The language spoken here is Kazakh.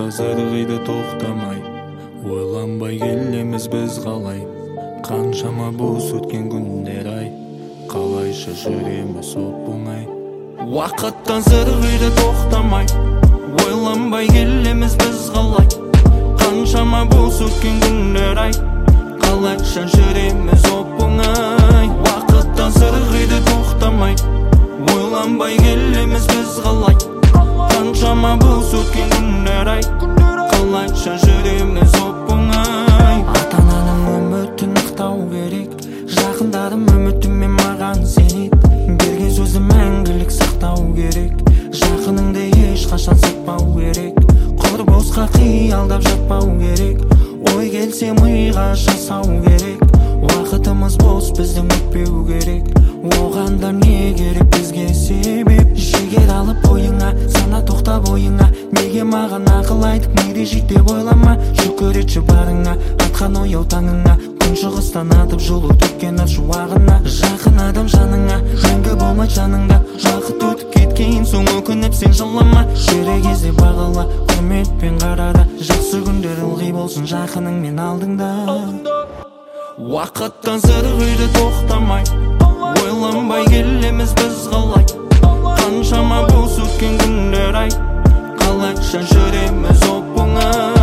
зырғиды тоқтамай, ойланбай келеміз біз қалай. Қаншама бос өткен күндер ай, қалайша жүреміз оп-оңай. Уақыттан зырғиды тоқтамай, ойланбай келеміз біз қалай. Қаншама бос өткен күндер ай, қалайша жүреміз оп-оңай. Уақыттан зырғиды тоқтамай, ойланбай келеміз біз қалай. Қаншама бос өткен күндер ай, қалайша жүреміз оп-оңай. Ата-ананың үмітін ақтау керек, жақындарым үмітімен маған сенеді. Берген сөзі мәңгілік сақтау керек, жақыныңды ешқашан сатпау керек. Құр босқа қиялдап жатпау керек, ой келсе миға жасау керек. Уақытымыз бос, біздің өтпеу керек, оғанда не керек бізге себеп? Жігер алып ойыңа, сана тоқтап ойыңа, неге маған ақыл айтып неде жит деп ойлама. Жүгіретші барыңа, атқан ояу таңыңа, күншығыстан атып жылу төккен ат шуағына. Жақын адам жаныңа, мәңгі болмай жаныңда, уақыт өтіп кеткен соң өкініп сен жылама. Керек кезде бағала, құрметпен қарада, жақсы күндер ылғи болсын жақыныңмен алдыңда. Уақыттан зырғиды тоқтамай, ойланбай келеміз біз қалай. Қаншама бос өткен күндер ай, қалайша жүреміз оп-оңай.